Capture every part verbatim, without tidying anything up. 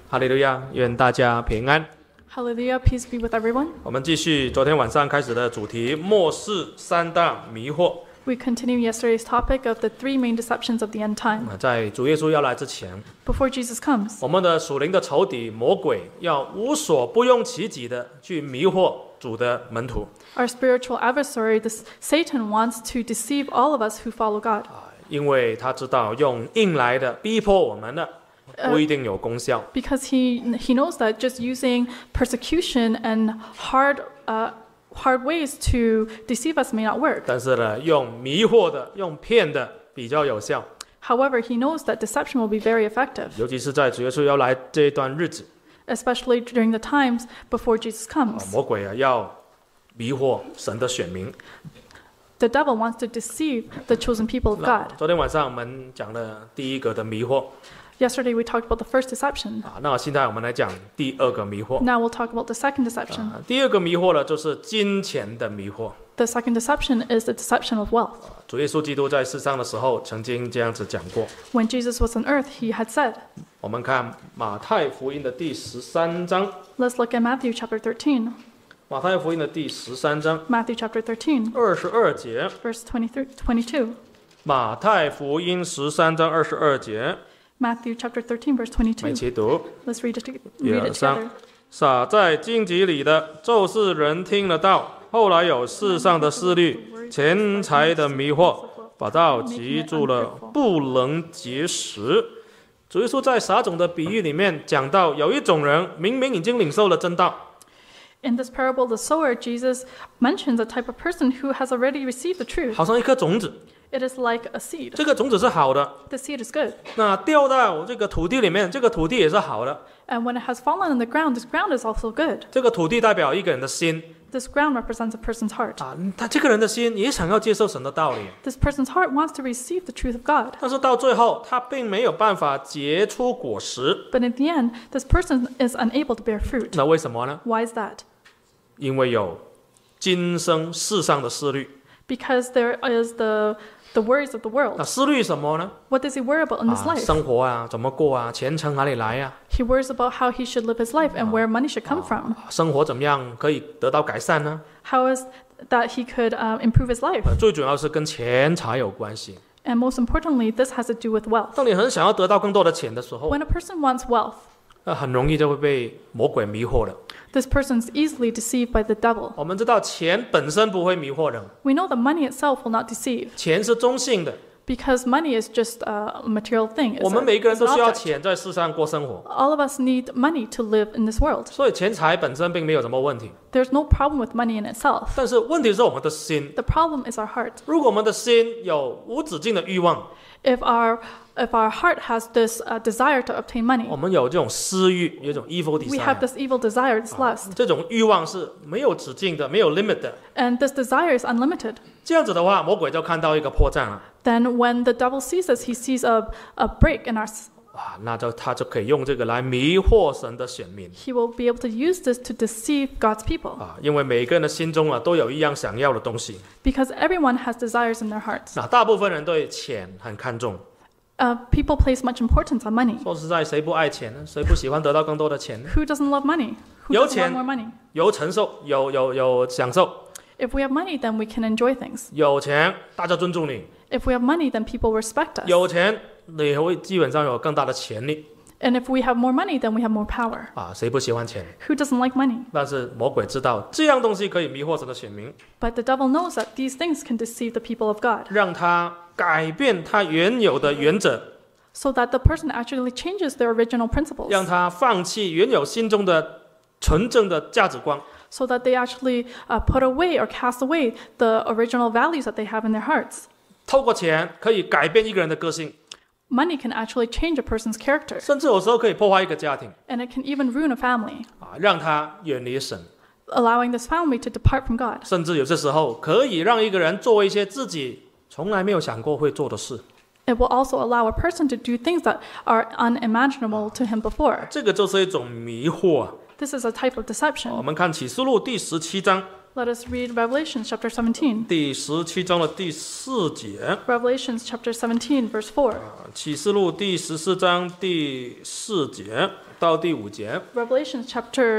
哈利路亚，愿大家平安。 Hallelujah, peace be with everyone. 我们继续昨天晚上开始的主题，末世三大迷惑。 We continue yesterday's topic of the three main deceptions of the end time. 在主耶稣要来之前， Before Jesus comes, 我们的属灵的仇敌魔鬼要无所不用其极的去迷惑主的门徒， our spiritual adversary, this Satan, wants to deceive all of us who follow God. 因为他知道用硬来的逼迫我们的不一定有功效。 Because he he knows that just using persecution and hard uh, hard ways to deceive us may not work. 但是呢，用迷惑的、用骗的比较有效， However, he knows that deception will be very effective, 尤其是在主耶稣要来这一段日子， especially during the times before Jesus 啊 comes. 魔鬼啊要迷惑神的选民。 The devil wants to deceive the chosen people of 那 God. 昨天晚上我们讲了第一个的迷惑 Yesterday we talked about the first deception. 啊，那现在我们来讲第二个迷惑。 Now we'll talk about the second deception. 啊，第二个迷惑呢，就是金钱的迷惑。 The second deception is the deception of wealth. 主耶稣基督在世上的时候，曾经这样子讲过。 When Jesus was on earth, he had said, 我们看马太福音的第十三章， let's look at Matthew chapter thirteen. 马太福音的第十三章 Matthew chapter thirteen, 二十二节。 verse twenty-three, twenty-two. 马太福音十三章二十二节， Matthew chapter thirteen, verse 我们 twenty-two. 一起读。 Let's read it, to, 一 read 二 it 三 together. 撒在荆棘里的，就是人听了道，后来有世上的思虑、钱财的迷惑，把道急住了，不能结实。主耶稣在撒种的比喻里面讲到，有一种人明明已经领受了真道， In this parable, the sower, Jesus mentions a type of person who has already received the truth. 好像一颗种子， It is like a seed. 这个种子是好的， The seed is good. 那掉到这个土地里面，这个土地也是好的。 And when it has fallen on the ground, this ground is also good. 这个土地代表一个人的心 This ground represents a person's heart. 啊，他这个人的心也想要接受神的道理， This person's heart wants to receive the truth of God. 但是到最后他并没有办法结出果实。 But in the end, this person is unable to bear fruit. 那为什么呢？ Why is that? 因为有今生世上的思虑。 Because there is the the worries of the 那 world. 思虑什么呢？ What does he worry about in this 啊， life? 生活啊，怎么过啊？钱从哪里来啊？ He worries about how he should live his life and where money should come from. 生活怎么样可以得到改善呢？ How is that he could um, improve his life? 呃最主要是跟钱财有关系。 And most importantly, this has to do with wealth. 当你很想要得到更多的钱的时候， When a person wants wealth, 那很容易就会被魔鬼迷惑了。 this person is easily deceived by the devil. 我们知道钱本身不会迷惑人， We know that money itself will not deceive 钱是中性的， because money is just a material thing. It's 我们 a- 每个人 it's 都 an 需要 object. 钱在世上过生活， All of us need money to live in this world. 所以钱财本身并没有什么问题。 There's no problem with money in itself. 但是问题是我们的心， The problem is our heart. 如果我们的心有无止境的欲望， If our if our heart has this uh, desire to obtain money, 我们有这种私欲，有一种 evil we have desire， this evil desire, this lust, 这种欲望是没有止境的，没有 limit 的。 and this desire is unlimited. 这样子的话，魔鬼就看到一个破绽了， Then when the devil sees us, he sees a, a break in our s- 啊，那就他就可以用这个来迷惑神的选民 he will be able to use this to deceive God's people, 啊，因为每个人的心中啊都有一样想要的东西。 because everyone has desires in their hearts. 那大部分人对钱很看重， Uh, people place much importance on money. 说实在，谁不爱钱呢？谁不喜欢得到更多的钱呢？ Who doesn't love money? Who 有 doesn't 钱。 want more money? 有承受，有有有享受， If we have money, then we can enjoy things. 有钱大家尊重你， If we have money, then people respect us. 有钱你会基本上有更大的潜力 And if we have more money, then we have more power. 啊，谁不喜欢钱？ Who doesn't like money? 但是魔鬼知道这样东西可以迷惑神的选民， But the devil knows that these things can deceive the people of God, 让他改变他原有的原则， so that the person actually changes their original principles, 让他放弃原有心中的纯正的价值观， so that they actually uh, put away or cast away the original values that they have in their hearts. 透过钱可以改变一个人的个性， Money can actually change a person's character, 甚至有时候可以破坏一个家庭 and it can even ruin a family, 啊，让他远离神， allowing this family to depart from God. 甚至有些时候可以让一个人做一些自己从来没有想过会做的事。 It will also allow a person to do things that are unimaginable to him before. 这个就是一种迷惑啊。 This is a type of 我 deception. 们看启示录第十七章， Let us read Revelation chapter seventeen. 第十七章的第四节。 Revelation chapter seventeen, verse four. 啊，启示录第十四章第四节到第五节。 Revelation chapter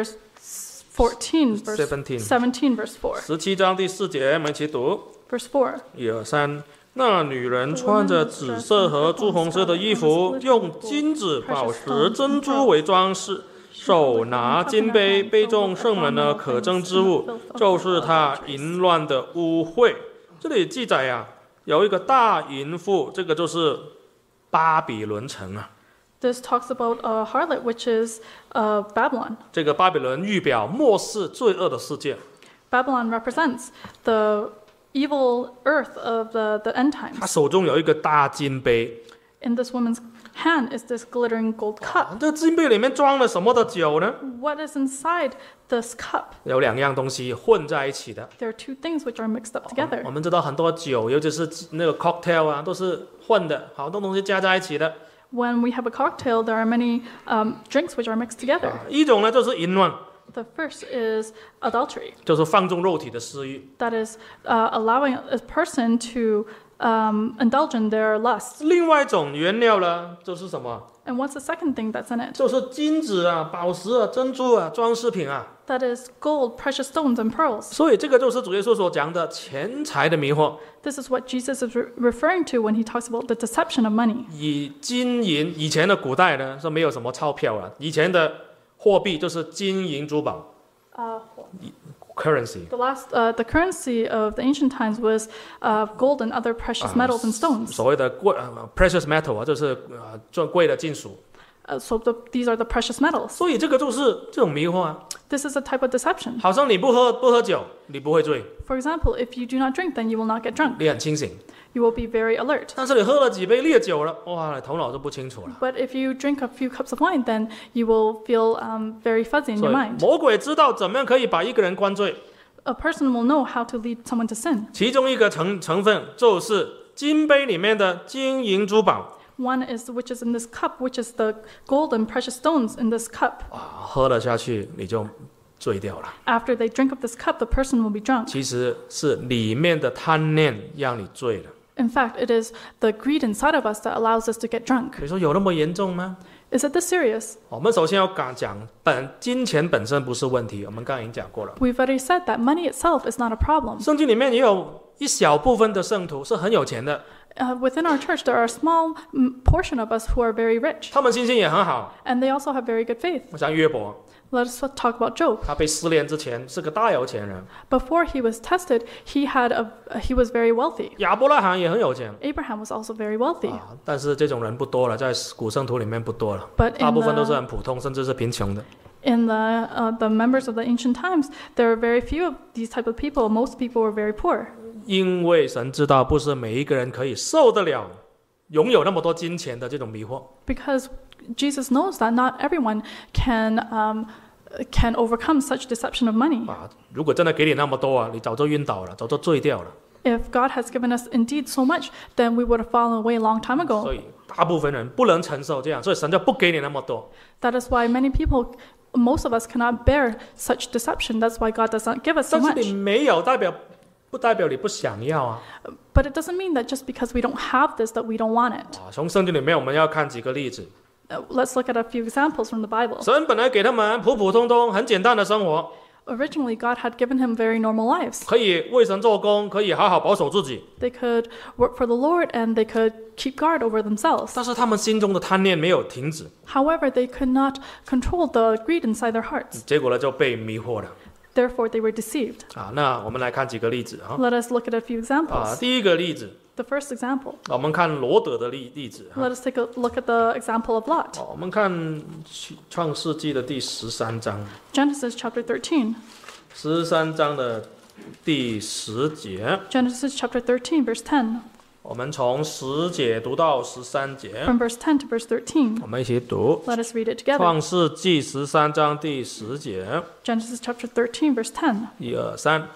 fourteen, verse seventeen. seventeen, verse four. 十七章第四节，我们一起读。 Verse four. 一二三。那女人穿着紫色和朱红色的衣服，用金子、宝石、珍珠为装饰，手拿金杯，杯中盛满了可憎之物，就是她淫乱的污秽。这里记载啊，有一个大淫妇，这个就是巴比伦城啊。 This talks about a harlot, which is uh, Babylon. 这个巴比伦预表末世罪恶的世界。 Babylon represents the evil earth of the, the end 她 times. 手中有一个大金杯， In this woman's hand is this glittering gold cup. 这金杯里面装了什么的酒呢？ What is inside this cup? 有两样东西混在一起的。 There are two things which are mixed up together. 我们知道很多酒，尤其是那个 cocktail 啊，都是混的，好多东西加在一起的。 When we have a cocktail, there are many um, drinks which are mixed together. 一种呢就是淫乱， The first is adultery. 就是放纵肉体的私欲； That is uh, allowing a person to um, indulge in their lusts. 另外一种原料呢，就是什么？ And what's the second thing that's in it? 就是金子啊、宝石啊、珍珠啊、装饰品啊。 That is gold, precious stones, and pearls. 所以这个就是主耶稣所讲的钱财的迷惑， This is what Jesus is re- referring to when he talks about the deception of money. 以金银以前的古代呢是没有什么钞票啊，以前的货币就是金银珠宝 Uh, currency。 the last, uh, the currency of the ancient times was uh, gold and other precious metals and stones. 所谓的贵、呃、precious metal 啊，就是呃最贵的金属。 Uh, so the, these are the precious metals. 所以这个就是这种迷惑啊， This is a type of deception. 好像你不喝不喝酒，你不会醉， For example, if you do not drink, then you will not get drunk. 你很清醒。 You will be very alert. 但是你喝了几杯烈酒了，哇，头脑就不清楚了。 But if you drink a few cups of wine, then you will feel um, very fuzzy in 所 your 以 mind. 魔鬼知道怎么样可以把一个人灌醉， A person will know how to lead someone to sin. 其中一个成成分就是金杯里面的金银珠宝。 One is which is in this cup, which is the gold and precious stones in this cup. 哇，喝了下去你就醉掉了。 After they drink of this cup, the person will be drunk. 其实是里面的贪念让你醉了。 In fact, it is the greed inside of us that allows us to get drunk. 你说有那么严重吗？ Is it this serious? 我们首先要讲讲本金钱本身不是问题，我们刚刚已经讲过了。 We've already said that money itself is not a problem. 圣经里面也有一小部分的圣徒是很有钱的， Uh, within our church, there are a small mm, portion of us who are very rich, 他们信心也很好。 and they also have very good faith. 像约伯， Let us talk about Job. 他被试炼之前是个大有钱人。 Before he was tested, he had a he was very wealthy. 亚伯拉罕也很有钱 Abraham was also very wealthy. 啊，但是这种人不多了，在古圣徒里面不多了， But 大 in 部分都是 the 很普通，甚至是贫穷的。 in the uh, the members of the ancient times, there are very few of these type of people. Most people were very poor. 因为神知道，不是每一个人可以受得了拥有那么多金钱的这种迷惑。 Because Jesus knows that not everyone can um, can overcome such deception of money. 啊，如果真的给你那么多啊，你早就晕倒了，早就醉掉了。 If God has given us indeed so much, then we would have fallen away a long time 所 ago. 以大部分人不能承受这样，所以神就不给你那么多。 That is why many people, most of us cannot bear such deception. That's why God does not give us so 但是你 much. 没有，代表不代表你不想要啊？ But it doesn't mean that just because we don't have this that we don't want it. 啊，从圣经里面我们要看几个例子。 Uh, let's look at a few examples from the Bible. 神本来给他们普普通通、很简单的生活， Originally, God had given him very normal lives. 可以为神做工，可以好好保守自己。 They could work for the Lord and they could keep guard over themselves. 但是他们心中的贪念没有停止， However, they could not control the greed inside their hearts. 结果呢就被迷惑了。 Therefore, they were deceived. 啊，那我们来看几个例子啊。 Let us look at a few 啊， examples. 第一个例子， The first example. 我们看罗德的例例子啊。 Let us take a look at the example of Lot. 哦，我们看创世纪的第十三章， Genesis chapter thirteen. 十三章的第十节， Genesis chapter thirteen, verse ten. 我们从十节读到十三节， From verse ten to verse thirteen. 我们一起读。 Let us read it together. 创世纪十三章第十节， Genesis chapter thirteen, verse ten. 一二三。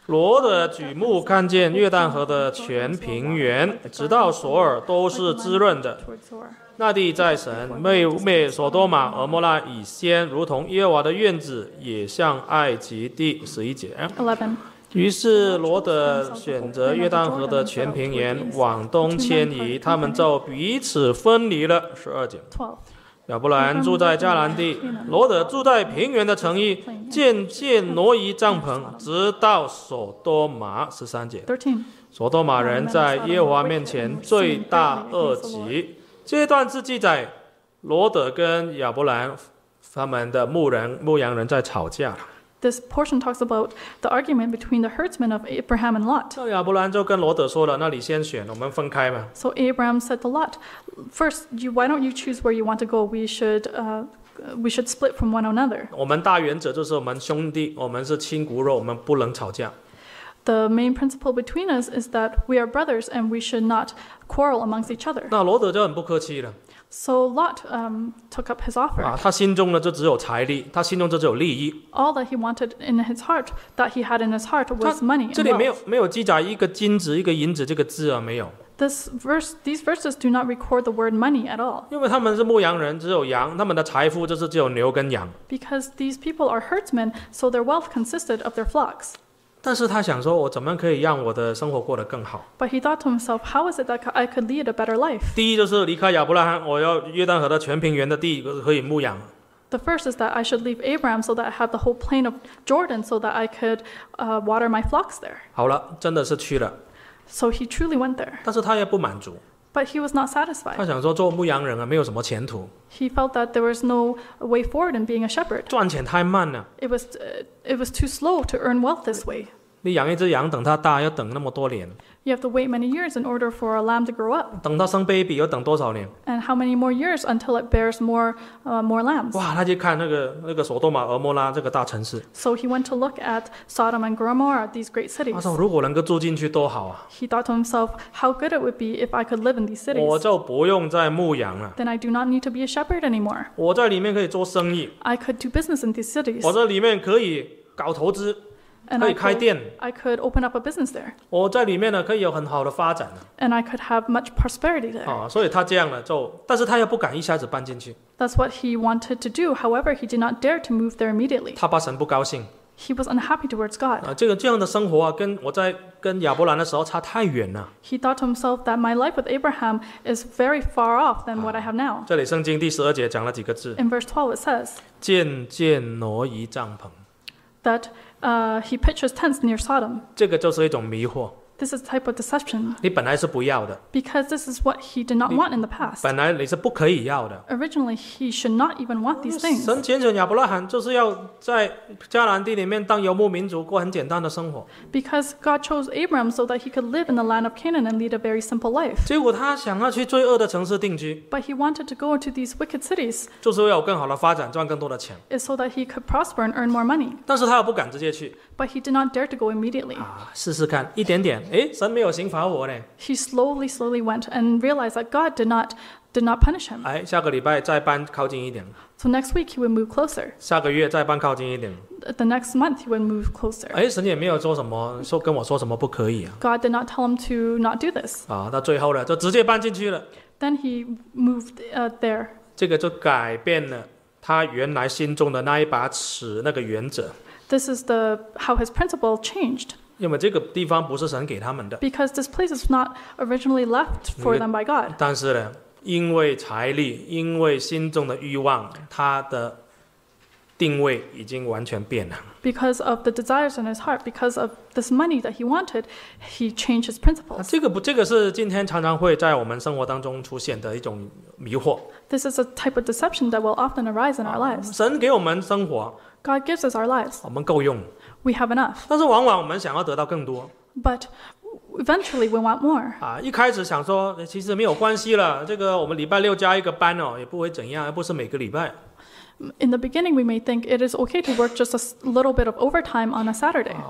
罗德举目看见约旦河的全平原，直到索尔都是滋润的。 towards Zoar. 那地在神灭灭所多玛、俄摩拉以先，如同耶和华的院子，也像埃及地。十一节。 eleven. 于是罗德选择约旦河的全平原往东迁移，他们就彼此分离了。十二节。 twelve. 亚伯兰住在迦南地，罗德住在平原的城邑，渐渐挪移帐篷，直到所多玛。十三节。 thirteen. 所多玛人在耶和华面前罪大恶极。这段是记载罗德跟亚伯兰他们的牧人牧羊人在吵架。 This portion talks about the argument between the herdsmen of Abraham and Lot. 那亚伯兰就跟罗德说了：“那你先选，我们分开嘛。” So Abraham said to Lot, "First, you, why don't you choose where you want to go? We should, uh, we should split from one another." 我们大原则就是我们兄弟，我们是亲骨肉，我们不能吵架。 The main principle between us is that we are brothers and we should not quarrel amongst each other. 那罗德就很不客气了 So Lot um, took up his offer. 啊，他心中呢就只有财力，他心中就只有利益。 All that he wanted in his heart, that he had in his heart, 他 was money 这 and 里没有 wealth. 没有记载一个金子一个银子这个字啊，没有， This verse, these verses do not record the word money at all, 因为他们是牧羊人，只有羊，他们的财富就是只有牛跟羊。 because these people are herdsmen, so their wealth consisted of their flocks. 但是他想说，我怎么可以让我的生活过得更好？ But he thought to himself, how is it that I could lead a better life? 第一就是离开亚伯拉罕，我要约旦河的全平原的地可以牧养。 The first is that I should leave Abraham so that I have the whole plain of Jordan so that I could uh, water my flocks there. 好了，真的是去了， So he truly went there. 但是他也不满足， But he was not 他 satisfied. 想说做牧羊人啊，没有什么前途， He felt that there was no way forward in being a shepherd. 赚钱太慢了。 It was, uh, it was too slow to earn wealth this way. 你养一只羊，等它大要等那么多年， You have to wait many years in order for a lamb to grow up. 等它生 baby 要等多少年？ And how many more years until it bears more, uh, more lambs? 哇，他去看那个那个索多玛、俄摩拉这个大城市， So he went to look at Sodom and Gomorrah, these great 他 cities. 说如果能够住进去多好啊， He thought to himself, how good it would be if I could live in these 我 cities. 就不用再牧羊了， Then I do not need to be a shepherd anymore. 我在里面可以做生意， I could do business in these cities. 我在里面可以搞投资， And 可 I 以开 could, 店， I could open up a business there. 我在里面呢可以有很好的发展 And I could have much prosperity there. 啊，所以他这样呢就，但是他又不敢一下子搬进去， That's what he wanted to do. However, he did not dare to move there immediately. 他怕神不高兴 He was unhappy towards God. 啊，这个这样的生活啊，跟我在跟亚伯兰的时候差太远了。 He thought to himself that my life with Abraham is very far off than what I have now. 这里圣经第十二节讲了几个字， In verse twelve, it says 渐渐挪移帐篷， that uh, he pitched his tents near Sodom. 这个就是一种迷惑。 This is a type of deception 你本来是不要的， because this is what he did not want in the past. 本来你是不可以要的。 Originally, he should not even want these things. 神拣选亚伯拉罕，就是要在迦南地里面当游牧民族，过很简单的生活。 Because God chose Abram so that he could live in the land of Canaan and lead a very simple life. 结果他想要去罪恶的城市定居， But he wanted to go into these wicked cities 就是为了有更好的发展，赚更多的钱。 is so that he could prosper and earn more money. 但是他又不敢直接去 But he did not dare to go immediately. 啊，试试看，一点点，诶，神没有刑罚我呢。 He slowly, slowly went and realized that God did not did not punish him. 哎，下个礼拜再搬靠近一点， So next week he would move closer. 下个月再搬靠近一点。 The next month he would move closer. 哎，神也没有说什么，说跟我说什么不可以啊。 God did not tell him to not do this. 啊，到最后呢，就直接搬进去了。 Then he moved uh, there. 这个就改变了他原来心中的那一把尺，那个原则。 This is the how his principle changed. 因为这个地方不是神给他们的， Because this place is not originally left for them by God. 但是呢，因为财力，因为心中的欲望，他的定位已经完全变了。 Because of the desires in his heart, because of this money that he wanted, he changed his 那 principles. 这个不，这个是今天常常会在我们生活当中出现的一种迷惑。 This is a type of deception that will often arise in our lives. 神给我们生活， God gives us our lives. 我们够用， We have enough. 但是往往我们想要得到更多 But eventually we want more. 啊！一开始想说，诶其实没有关系了，这个我们礼拜六加一个班哦，也不会怎样，又不是每个礼拜。 In the beginning, we may think it is okay to work just a s- little bit of overtime on a Saturday. 哦，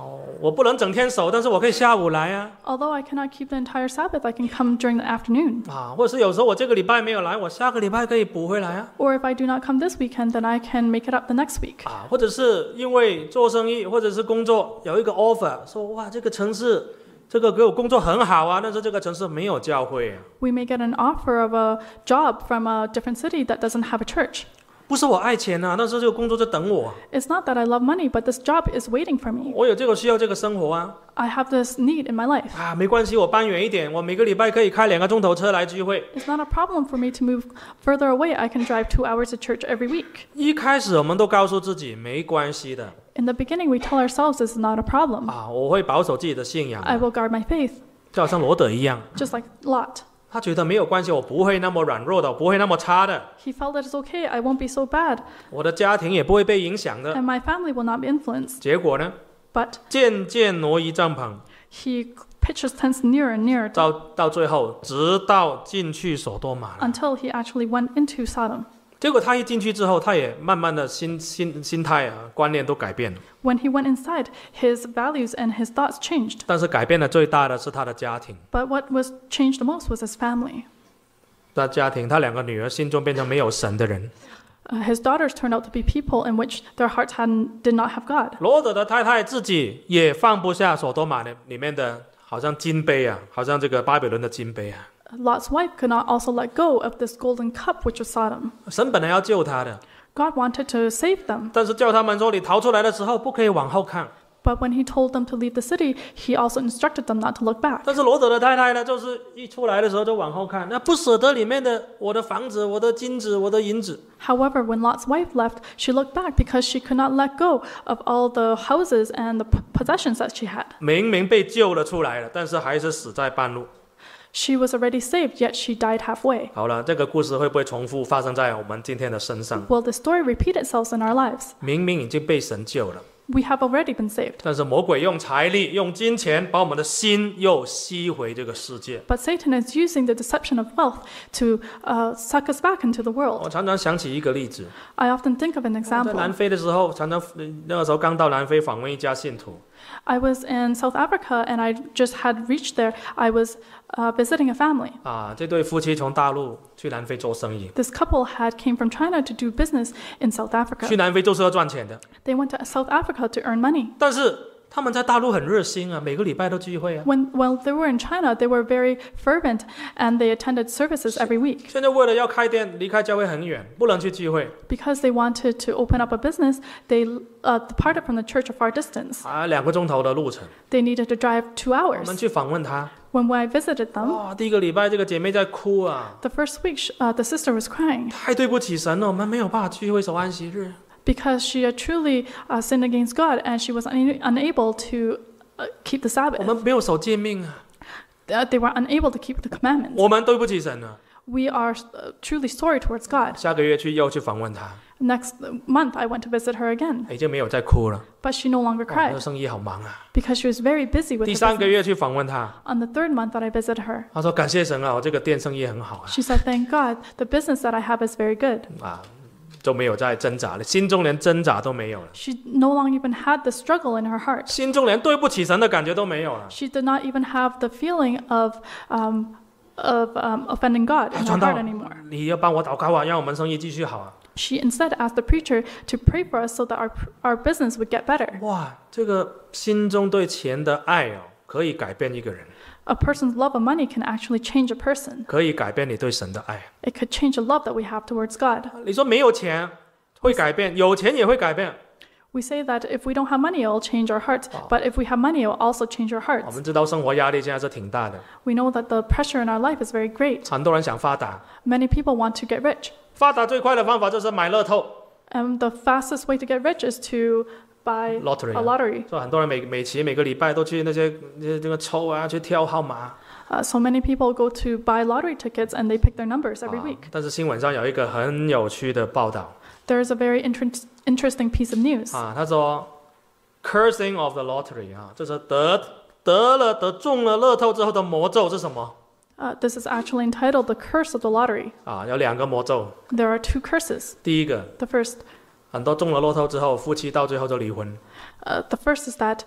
我不能整天守，但是我可以下午来啊。 Although I cannot keep the entire Sabbath, I can come during the afternoon. 啊，或者是有时候我这个礼拜没有来，我下个礼拜可以补回来啊。 Or if I do not come this weekend, then I can make it up the next week. 啊，或者是因为做生意或者是工作有一个 offer， 说哇这个城市这个给我工作很好啊，但是这个城市没有教会啊。 We may get an offer of a job from a different city that doesn't have a church. 不是我爱钱啊，但是这个工作在等我， It's not that I love money, but this job is waiting for me. 我有这个需要这个生活啊。 I have this need in my life. 啊，没关系，我搬远一点，我每个礼拜可以开两个钟头车来聚会。 It's not a problem for me to move further away. I can drive two hours to church every week. 一开始我们都告诉自己没关系的 In the beginning, we tell ourselves this is not a problem. 啊，我会保守自己的信仰 I 的， will guard my faith, 就好像罗德一样， just like Lot. 他觉得没有关系，我不会那么软弱的，我不会那么差的， He felt that it's okay. I won't be so bad, 我的家庭也不会被影响的。 and my family will not be influenced. 结果呢， But 渐渐挪移帐篷， he pitched his tents nearer and nearer 到到最后，直到进去所多玛了。 until he actually went into Sodom. 结果他一进去之后，他也慢慢的心心心态啊观念都改变了。 When he went inside, his values and his thoughts changed. 但是改变的最大的是他的家庭， But what was changed the most was his family. 他家庭，他两个女儿心中变成没有神的人。 Uh, his daughters turned out to be people in which their hearts hadn't, did not have God. 罗德的太太自己也放不下所多玛里面的，好像金杯啊，好像这个巴比伦的金杯啊。 Lot's wife could not also let go of this golden cup, which was Sodom. 神本来要救他的， God wanted to save them, 但是叫他们说你逃出来的时候不可以往后看。 but when he told them to leave the city, he also instructed them not to look back. 但是罗德的太太呢，就是一出来的时候就往后看，那不舍得里面的我的房子、我的金子、我的银子。 However, when Lot's wife left, she looked back because she could not let go of all the houses and the p- possessions that she had. 明明被救了出来了，但是还是死在半路。 She was already saved, yet she died halfway. 好了，这个故事会不会重复发生在我们今天的身上？ Will the story repeat itself in our lives? 明明已经被神救了， We have already been saved, 但是魔鬼用财力、用金钱把我们的心又吸回这个世界。 but Satan is using the deception of wealth to uh, suck us back into the 我 world. 常常想起一个例子， I often think of an 在南 example. 非的时候，常常那个时候刚到南非访问一家信徒， I was in South Africa and I just had reached there. I was uh, visiting a family. 啊，这对夫妻从大陆去南非做生意， This couple had came from China to do business in South 去 Africa. 南非就是要赚钱的， They went to South Africa to earn money. 但是他们在大陆很热心啊，每个礼拜都聚会啊。 When while they were in China, they were very fervent and they attended services every week. 现在为了要开店，离开教会很远，不能去聚会 Because they wanted to open up a business, they uh, departed from the church a far distance. 啊，两个钟头的路程。 They needed to drive two 我 hours. 们去访问他， When I visited them, 哇，第一个礼拜这个姐妹在哭啊， the first week, sh- uh, the sister was crying 太对不起神了，我们没有办法聚会守安息日。 because she had truly uh, sinned against God and she was un- unable to uh, keep the 我 Sabbath. 们没有守诫命啊， Uh, they were unable to keep the commandments. 我们对不起神了。 We are uh, truly sorry towards God. 下个月去又去访问他， Next month, I went to visit her again, 已经没有再哭了。 but she no longer 哇，这 cried 生意好忙啊。 because she was very busy with 第 her 三个 business. 月去访问他， On the third month that I visited her, 他说感谢神啊，我这个店生意很好啊， she said, "Thank God, the business that I have is very good." 啊，就没有再挣扎了，心中连挣扎都没有了， She no longer even had the struggle in her heart. 心中连对不起神的感觉都没有了。 She did not even have the feeling of um, of um, offending God 他 in her 传道 heart anymore. 你要帮我祷告啊，让我们生意继续好啊。 She instead asked the preacher to pray for us so that our our business would get better. 哇，这个心中对钱的爱哦，可以改变一个人， A person's love of money can actually change a person. 可以改变你对神的爱。 It could change the love that we have towards God. 你说没有钱会改变，有钱也会改变。 We say that if we don't have money, it will change our hearts. But if we have money, it will also change our 我 hearts. 们知道生活压力现在是挺大的， We know that the pressure in our life is very great. 很多人想发达， Many people want to get rich. 发达最快的方法就是买乐透 And the fastest way to get rich is to buy lottery a 啊。 lottery. 所以很多人每每期每个礼拜都去那些那些这个抽啊，去挑号码。 Uh, so many people go to buy lottery tickets and they pick their numbers every 啊 week. 但是新闻上有一个很有趣的报道 There is a very inter- interesting piece of news. 啊，他说 cursing of the lottery 啊，就是得得了得中了乐透之后的魔咒是什么 Uh, this is actually entitled The Curse of the Lottery. 啊？有两个魔咒， There are two curses. 第一个 The first, 很多中了乐透之后，夫妻到最后就离婚 uh, the first is that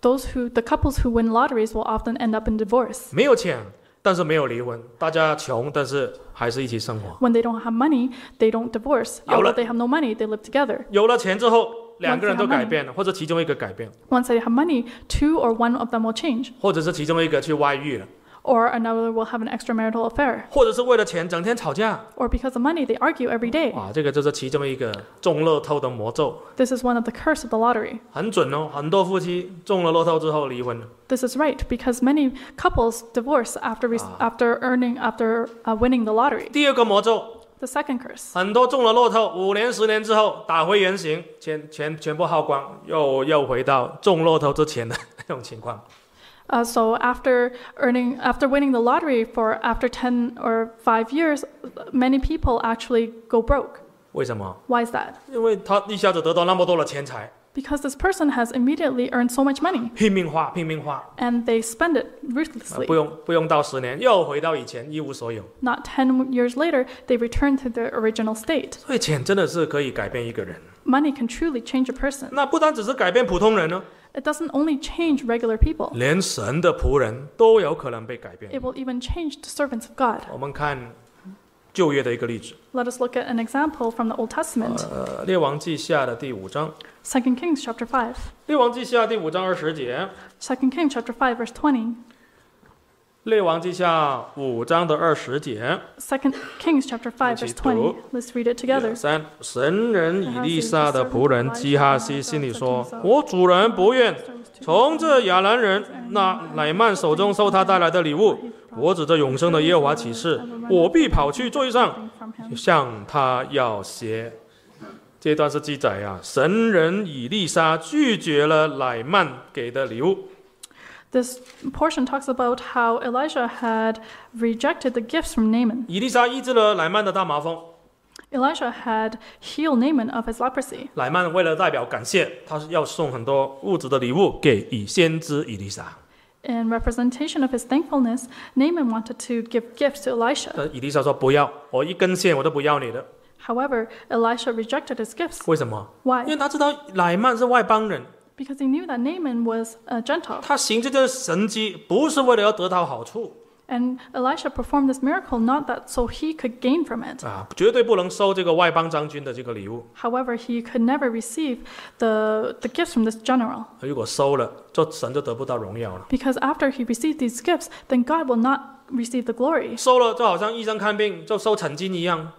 those who, the couples who win lotteries will often end up in divorce. 没有钱，但是没有离婚，大家穷，但是还是一起生活。 When they don't have money, they don't divorce. 有了- Although they have no money, they live together. 有了钱之后，两个人都 Once they have 改变了，或者其中一个改变， Once they have money, two or one of them will change, 或者是其中一个去外遇了， or another will have an extramarital affair, 或者是为了钱整天吵架。 or because of money they argue every day. 哇，这个就是其中一个中乐透的魔咒， This is one of the curse of the lottery. 很准哦。很多夫妻中了乐透之后离婚了。 This is right because many couples divorce after re- Ah. after earning after uh, winning the lottery. 第二个魔咒， The second curse. 很多中了乐透，五年、十年之后打回原形，钱钱全部耗光，又又回到中乐透之前的那种情况。 Uh, so after earning, after winning the lottery for after ten or five years, many people actually go broke. 为什么？ Why is that? 因为他一下子得到那么多的钱财， Because this person has immediately earned so much money 拼命花，拼命花， and they spend it 呃 ruthlessly. 不用不用到十年，又回到以前一无所有。 Not ten years later, they return to their original state. 所以钱真的是可以改变一个人。 Money can truly change a person. 那不单只是改变普通人呢， It doesn't only change regular people. 连神的仆人都有可能被改变。 It will even change the servants of God. 我们看旧约的一个例子， Let us look at an example from the Old Testament. 呃，列王记下的第五章， Second Kings chapter five. 列王记下第五章二十节， Second Kings chapter five verse twenty. 列王记下五章的二十节， Second Kings chapter five verse twenty. Let's read it 一二 together. 三，神人以利沙的仆人基哈西心里说：“我主人不愿从这亚兰人那乃曼手中收他带来的礼物。我指着永生的耶和华起誓，我必跑去追上，向他要鞋。”这段是记载啊，神人以利沙拒绝了乃曼给的礼物。 This portion talks about how Elijah had rejected the gifts from Naaman. 以利沙医治了乃曼的大麻风， Elijah had healed Naaman of his leprosy. 乃曼为了代表感谢，他是要送很多物质的礼物给以先知以利沙。 In representation of his thankfulness, Naaman wanted to give gifts to Elisha. 但以利沙说不要，我一根线我都不要你的。 However, Elisha rejected his gifts. 为什么？因 Why? 为他知道乃曼是外邦人， Because he knew that Naaman was a Gentile. 他行这件神迹不是为了要得到好处 And Elisha performed this miracle not that so he could gain from it. 啊，绝对不能收这个外邦将军的这个礼物。 However, he could never receive the, the gifts from this general. 如果收了，就神就得不到荣耀了。 Because after he received these gifts, then God will not receive the glory. 收了就好像医生看病就收诊金一样，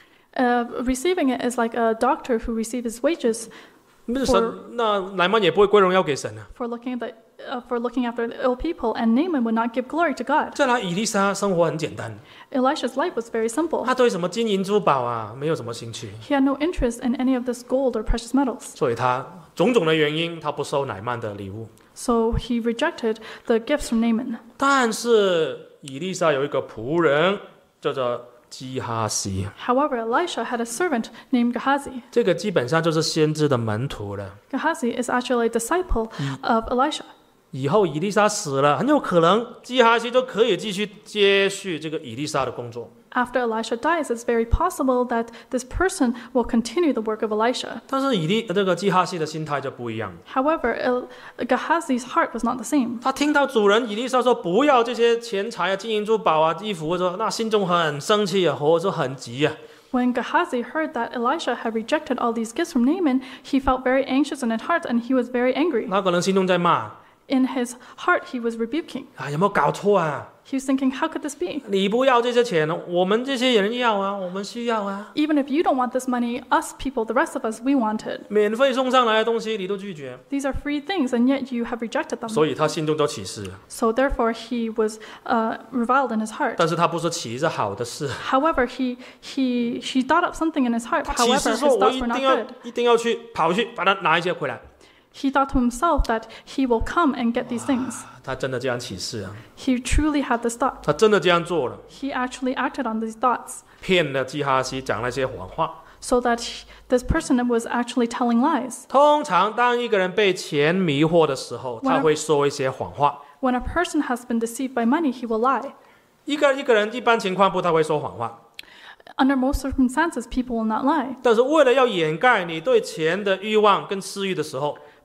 Uh, receiving it is like a doctor who receives his wages 不是神，那乃曼也不会归荣耀给神啊。 for looking at the, uh, for looking after the ill people, and Naaman would not give glory to God. 再来，以利沙生活很简单， Elisha's life was very simple. 他对什么金银珠宝啊没有什么兴趣， He had no interest in any of this gold or precious metals. 所以他种种的原因，他不收乃曼的礼物。 So he rejected the gifts from Naaman. 但是以利沙有一个仆人叫做基哈西， However, Elisha had a servant named Gehazi. 这个基本上就是先知的门徒了。 Gehazi is actually a disciple of Elisha. 以后以利沙死了，很有可能基哈西就可以继续接续这个以利沙的工作。 After Elisha dies, it's very possible that this person will continue the work of Elisha. 但是以利这个基哈西的心态就不一样， However, El- Gehazi's heart was not the same. 他听到主人以利沙说不要这些钱财啊、金银珠宝啊、衣服，说那心中很生气啊，或者说很急啊。 When Gehazi heard that Elisha had rejected all these gifts from Naaman, he felt very anxious in his heart and he was very angry. 他可能心中在骂 In his heart, he was rebuking. 啊，有没有搞错啊？ He was thinking, how could this be? 你不要这些钱，我们这些人要啊，我们需要啊。 Even if you don't want this money, us people, the rest of us, we want it. 免费送上来的东西你都拒绝， These are free things, and yet you have rejected them. 所以他心中就起誓。 So therefore, he was uh, reviled in his heart. 但是他不是起是好的事， However, he he he thought up something in his heart. 他起 However, 誓 his 说我 thoughts 一 were not 定要 good. 一定要去跑去把它拿一些回来。 He thought to himself that he will come and get these things. 他真的这样起誓啊， He truly had this thought. 他真的这样做了， He actually acted on these thoughts, 骗了基哈西，讲那些谎话。 so that he- this person was actually telling lies. 通常当一个人被钱迷惑的时候， When 他 a- 会说一些谎话。 When a person has been deceived by money, he will lie. 一个一个人一般情况不太会说谎话， Under most circumstances, people will not lie. 但是为了要掩盖你对钱的欲望跟私欲的时候，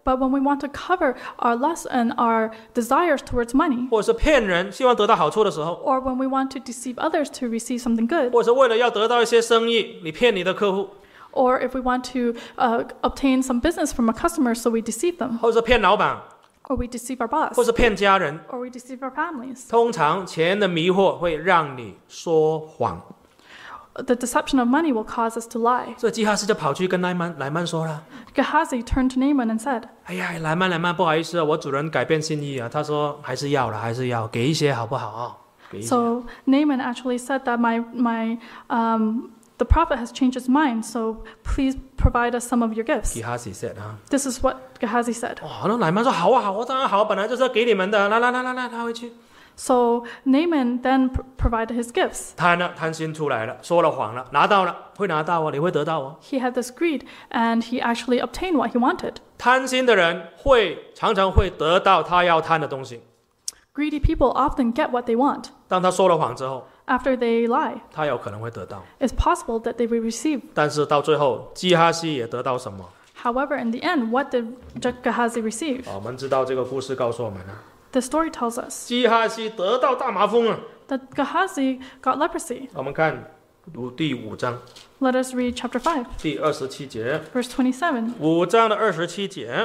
But when we want to cover our lust and our desires towards money, 或者是骗人，希望得到好处的时候， or when we want to deceive others to receive something good, 或者是为了要得到一些生意，你骗你的客户， or if we want to uh, obtain some business from a customer, so we deceive them, 或者是骗老板， or we deceive our 或 boss, 是骗家人， or we deceive our families. 通常钱的迷惑会让你说谎。 The deception of money will cause us to lie. 所以基哈斯就跑去跟乃曼乃曼说了 Gehazi turned to Naaman and said,：“ 哎呀，乃曼乃曼，不好意思啊，我主人改变心意啊。”他说：“还是要了，还是要给一些好不好啊？给一些。” So Naaman actually said that my my um, the prophet has changed his mind. So please provide us some of your gifts. 基哈斯 said 啊， This is what Gehazi said. 哇，那乃曼说：“好啊，好啊，当然好，本来就是要给你们的。来来来来来，拿回去。” So Naaman then pr- provided his gifts. 贪了，贪心出来了，说了谎了，拿到了，会拿到哦，你会得到哦。 He had this greed, and he actually obtained what he wanted. 贪心的人会常常会得到他要贪的东西。 Greedy people often get what they want. 当他说了谎之后， After they lie, 他有可能会得到。 it's possible that they will receive. 但是到最后，基哈西也得到什么？ However, in the end, what did Gehazi receive? 我们知道这个故事告诉我们了， The story tells us 基哈西得到大麻风了。 that Gehazi got leprosy. 我们看读第五章 Let us read chapter five, 第二十七节， verse twenty-seven. 五章的二十七节，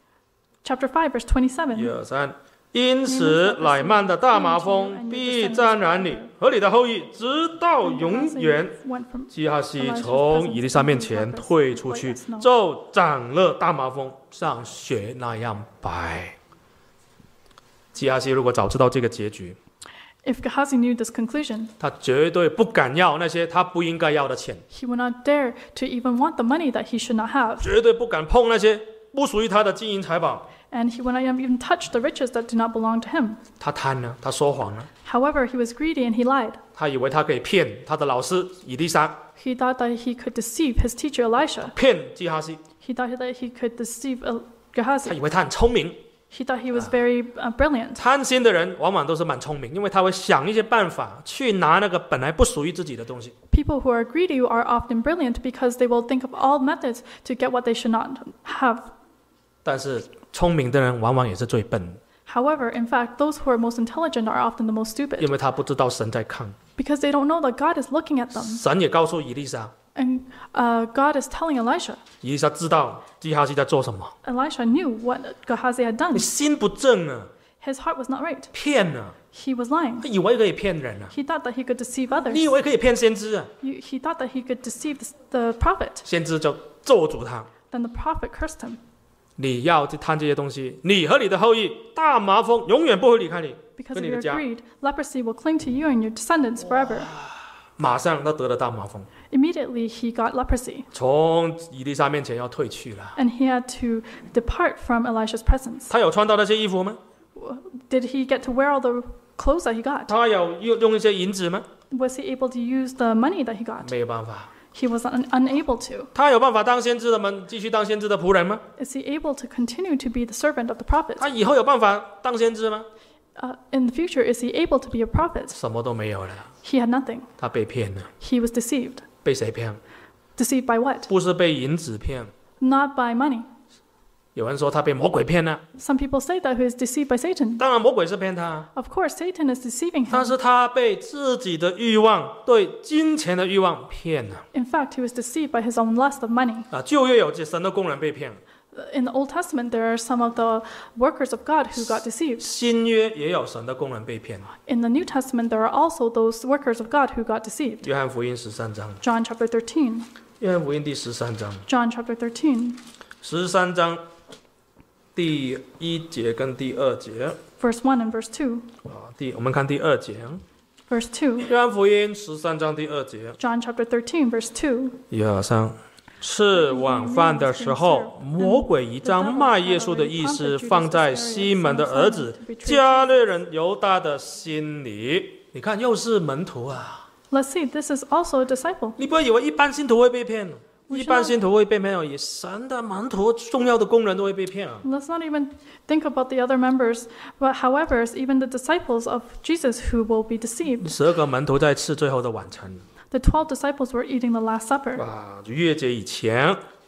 Chapter five, verse 一 twenty-seven. 二三。因此，乃曼的大麻风必沾染你和你的后裔，直到永远。 Went from 基哈西从以利沙面前退出去，就长了大麻风，像雪那样白。基哈西如果早知道这个结局， If Gehazi knew this conclusion, 他绝对不敢要那些他不应该要的钱， he would not dare to even want the money that he should not have, 绝对不敢碰那些不属于他的金银财宝。 and he would not even touch the riches that do not belong to him. 他贪了，他说谎了， However, he was greedy and he lied. 他以为他可以骗他的老师以利沙， He thought that he could deceive his teacher Elisha. 骗基哈西。 He thought that he could deceive El- 他 Gehazi. 以为他很聪明。 He thought he was very uh, brilliant. 贪心的人往往都是蛮聪明，因为他会想一些办法去拿那个本来不属于自己的东西。 People who are greedy are often brilliant because they will think of all methods to get what they should not have. 但是聪明的人往往也是最笨， However, in fact, those who are most intelligent are often the most 因 stupid 为他不知道神在看。 because they don't know that God is looking at them. 神也告诉以利沙， And uh, God is telling Elisha. 以利沙知道基哈西在做什么。 Elisha knew what Gehazi had 你 done. 心不正啊， His heart was not right. 骗啊， He was lying. 他以为可以骗人啊， He thought that he could deceive others. 你以为可以骗先知啊， You, he thought that he could deceive the, the prophet. 先知就咒诅他。 Then the prophet cursed him. 你要去贪这些东西，你和你的后裔大麻风永远不会离开你， Because 跟 of 你 your 的家。 greed, leprosy will cling to you and your descendants forever. 马上他得了大麻风， Immediately, he got leprosy, 从以利沙面前要退去了。 and he had to depart from Elisha's presence. 他有穿到那些衣服吗？ Did he get to wear all the clothes that he got? 他有用用一些银子吗？ Was he able to use the money that he got? 没有办法。 He was un- unable to. 他有办法当先知的们继续当先知的仆人吗？ Is he able to continue to be the servant of the prophet? 他以后有办法当先知吗？ Uh, in the future, is he able to be a prophet? 什么都没有了， He had nothing. 他被骗了。 He was deceived. 被谁骗？ Deceived by what? 不是被银子骗， Not by money. 有人说他被魔鬼骗了。 Some people say that he is deceived by Satan. 当然魔鬼是骗他， Of course, Satan is deceiving 但 him. 是他被自己的欲望、对金钱的欲望骗了。 In fact, he was deceived by his own lust of money. 啊，旧约有神的工人被骗， In the Old Testament, there are some of the workers of God who got deceived. 新约也有神的工人被骗。 In the New Testament, there are also those workers of God who got deceived. 约翰福音十三章， John chapter thirteen. 约翰福音第十三章， John chapter thirteen, 十三章第一节跟第二节 verse one and verse two. 啊，第我们看第二节， Verse two. 约翰福音十三章第二节， John chapter thirteen, verse two. 一二三。吃晚饭的时候，魔鬼已将卖耶稣的意思放在西门的儿子加略人犹大的心里。你看，又是门徒啊！ Let's see, this is also a disciple. 你不要以为一般信徒会被骗，一般信徒会被骗而已，神的门徒、重要的工人都会被骗啊！ Let's not even think about the other members, but however, even the disciples of Jesus who will be deceived. 十二个门徒在吃最后的晚餐。 The twelve disciples were eating the Last Supper. 啊，逾越节以前，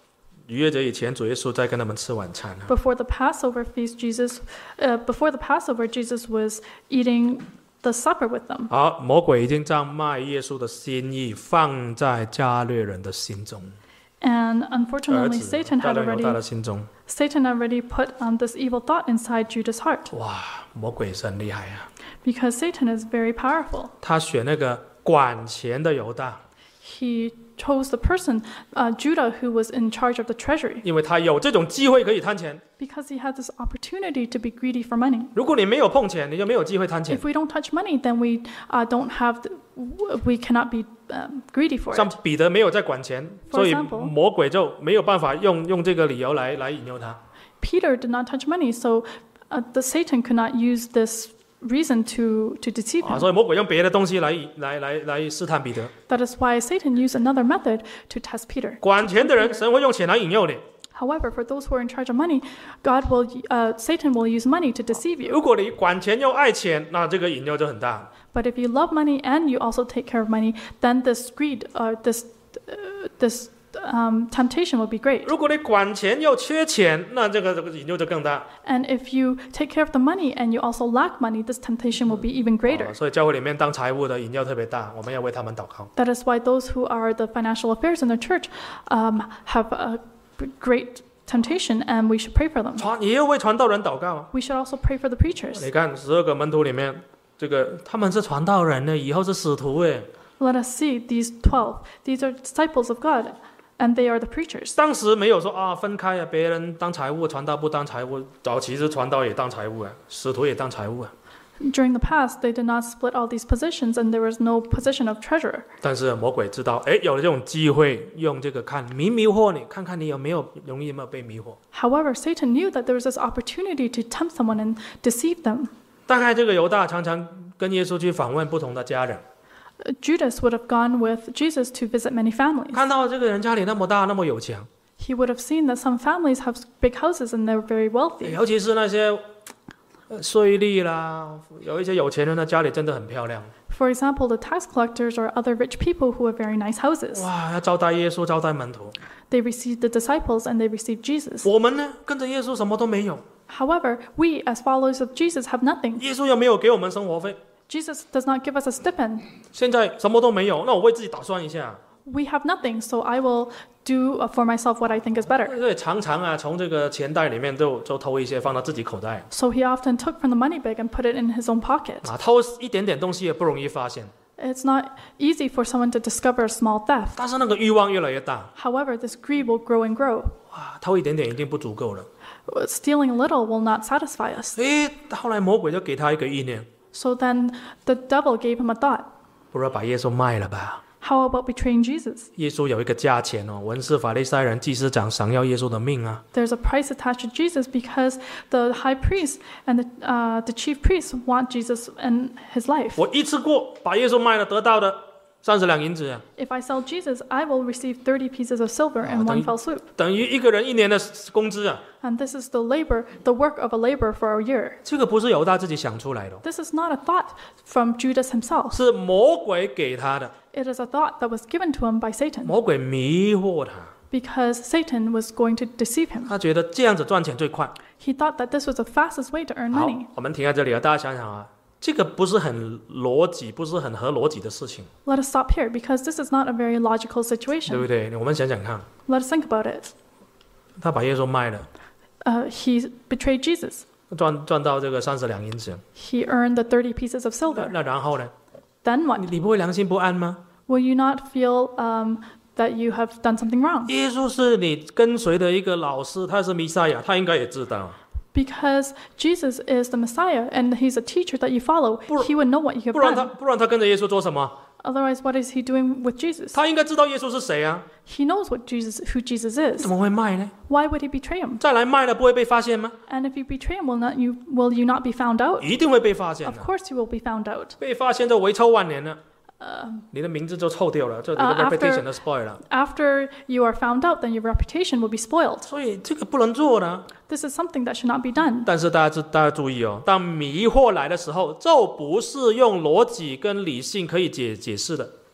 逾越节以前，主耶稣在跟他们吃晚餐。 Before the Passover feast, Jesus, uh, before the Passover, Jesus was eating the supper with them. 好，魔鬼已经将卖耶稣的心意放在加略人的心中， And 儿 unfortunately, 子 Satan 加 had 略犹大的 already 心中。 Satan already put um, this evil thought inside Judas' heart, 哇，魔鬼是很厉害啊！ because Satan is very powerful. 他选那个管钱的犹大， He chose the person, uh, Judah, who was in charge of the treasury, 因为他有这种机会可以贪钱。 because he had this opportunity to be greedy for money. 如果你没有碰钱，你就没有机会贪钱。 If we don't touch money, then we uh, don't have, the, we cannot be um, greedy for 像 it. 彼得没有在管钱， For 所以 example 魔鬼就没有办法用用这个理由来来引诱他。 Peter did not touch money, so uh, the Satan could not use this reason to, to deceive 啊， him. 所以魔鬼用别的东西来来来来试探彼得。 That is why Satan used another method to test Peter. 管钱的人，神会用钱来引诱你。 However, for those who are in charge of money, God will, uh, Satan will use money to deceive you. 如果你管钱又爱钱，那这个引诱就很大。 But if you love money and you also take care of money, then this greed, uh, this, uh, this um, temptation will be great. 如果你管钱又缺钱，那这个这个引诱就更大。 And if you take care of the money and you also lack money, this temptation will be even 哦 greater. 所以教会里面当财务的引诱特别大，我们要为他们祷告。 That is why those who are the financial affairs in the church um, have a great temptation, and we should pray for them. 传也要为传道人祷告啊。 We should also pray for the preachers. 你看十二个门徒里面，这个他们是传道人呢，以后是使徒哎。 Let us see these twelve. These are disciples of God, and they are the preachers. 当时没有说啊分开啊，别人当财务，传道不当财务。早期是传道也当财务啊，使徒也当财务啊。 During the past, they did not split all these positions, and there was no position of treasurer. 但是魔鬼知道，哎，有了这种机会，用这个看迷迷惑你，看看你有没有容易有没有被迷惑。 However, Satan knew that there was this opportunity to tempt someone and deceive them. 大概这个犹大常常跟耶稣去访问不同的家人， Uh, Judas would have gone with Jesus to visit many families. 看到这个人家里那么大，那么有钱， He would have seen that some families have big houses and they're very wealthy. 尤其是那些呃税吏啦，有一些有钱人的家里真的很漂亮。 For example, the tax collectors or other rich people who have very nice houses. 哇，要招待耶稣，招待门徒。 They received the disciples and they received Jesus. 我们呢，跟着耶稣什么都没有， However, we as followers of Jesus have nothing. 耶稣又没有给我们生活费， Jesus does not give us a stipend. 现在什么都没有，那我为自己打算一下。 We have nothing, so I will do uh, for myself what I think is better. 对，常常啊，从这个钱袋里面都都偷一些放到自己口袋 So he often took from the money bag and put it in his own pocket. 啊，偷一点点东西也不容易发现， It's not easy for someone to discover a small theft. 但是那个欲望越来越大， However, this greed will grow and grow. 哇，偷一点点已经不足够了。 Stealing a little will not satisfy us. 诶，后来魔鬼就给他一个意念， So then the devil gave him a thought. 不如把耶稣卖了吧。 How about betraying Jesus? 耶稣有一个价钱哦，文士、法利赛人、祭司长想要耶稣的命啊。 There's a price attached to Jesus because the high priest and the, uh, the chief priests want Jesus and his life. 我一次过把耶稣卖了，得到的三十两银子啊， If I sell Jesus, I will receive thirty pieces of silver in one fell swoop. 等于一个人一年的工资啊。 And this is the labor, the work of a laborer for a year. 这个不是犹大自己想出来的， This is not a thought from Judas himself. 是魔鬼给他的。 It is a thought that was given to him by Satan 魔鬼迷惑他， because Satan was going to deceive him. 他觉得这样子赚钱最快。 He thought that this was the fastest way to earn 好 money.， 我们停在这里啊，大家想想啊，这个不是很逻辑，不是很合逻辑的事情， Let us stop here because this is not a very logical 对 situation. 不对？我们想想看， Let us think about it. 他把耶稣卖了， Uh, he betrayed Jesus. 赚赚到这个三十两银子， He earned the thirty pieces of 那 silver. 那然后呢？ Then what? 你你不会良心不安吗？ Will you not feel um, that you have done something wrong? 耶稣是你跟随的一个老师，他是弥赛亚，他应该也知道。 Because Jesus is the Messiah and he's a teacher that you follow, 不然- he would know what you have 不然他 done. 不然他跟着耶稣做什么？ Otherwise, what is he doing with Jesus? 他应该知道耶稣是谁啊？ He knows what Jesus, who Jesus 怎 is. 么会卖呢？ Why would he betray him? 再来卖了不会被发现吗？ And if you betray him, will not you will you not be found out? 一定会被发现 Of 的， course, you will be found out. 被发现就遗臭万年了。你的名字就臭掉了，就你的呃 after- reputation 都 spoil 了。 After you are found out, then your reputation will be spoiled. 所以这个不能做的。 This is something that should not be done. 但是大家注大家注意哦，当迷惑来的时候，就不是用逻辑跟理性可以解解释的。